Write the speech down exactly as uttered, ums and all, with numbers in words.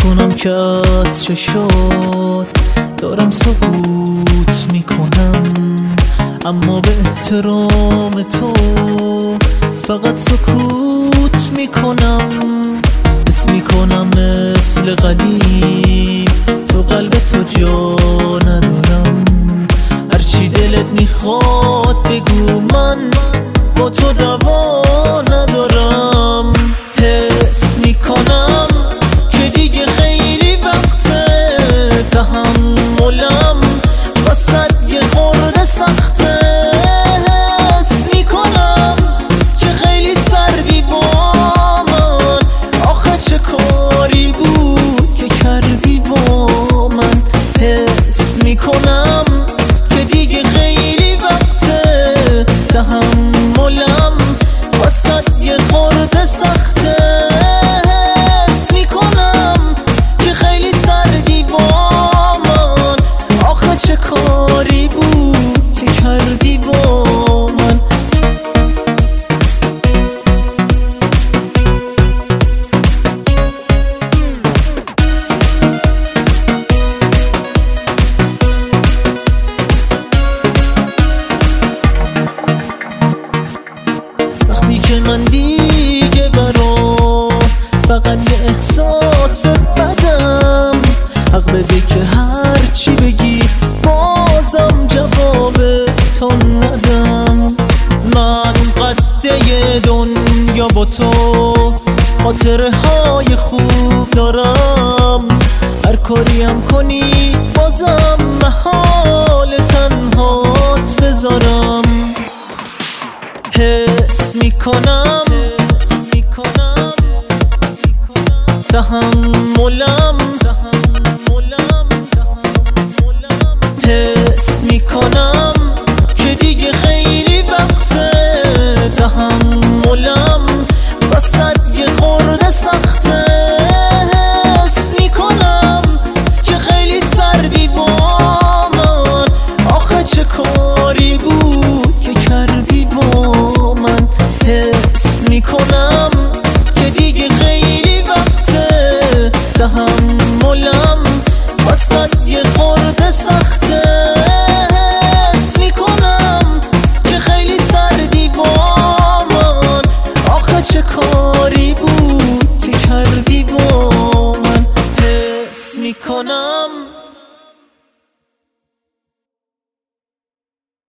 میکنم که از چه شد دارم سکوت میکنم، اما به احترام تو فقط سکوت میکنم. حس میکنم مثل قدیم تو قلب تو جا ندارم، هرچی دلت میخواد بگو من با تو دوا ندارم. حس میکنم که دیگه خیلی وقته تحملم وسط یه خورده سخته. حس میکنم که خیلی سردی با من، آخه چه کاری بود که کردی با من. حس میکنم که دیگه خیلی وقته تحملم وسط یه خورده سخته. حس میکنم که خیلی سردی با من، آخه چه کاری بود که کردی با من. وقتی که من دیگه برام فقط یه احساس بدم، حق بده که هر چی بگی بازم جواب تو ندم. من قده دنیا با تو خاطره های خوب دارم، هر کاری هم کنی بازم محال تنهات بذارم. حس میکنم تحملم حس میکنم که دیگه خیلی وقته تحملم وسط یه خورده سخته. حس میکنم که خیلی سردی با من، آخه چه کاری بود که کردی با من. حس میکنم که دیگه خیلی وقته تحملم وسط یه خورده سخته. حس میکنم که خیلی سردی با من، آخه چه کاری بود که کردی با من. حس میکنم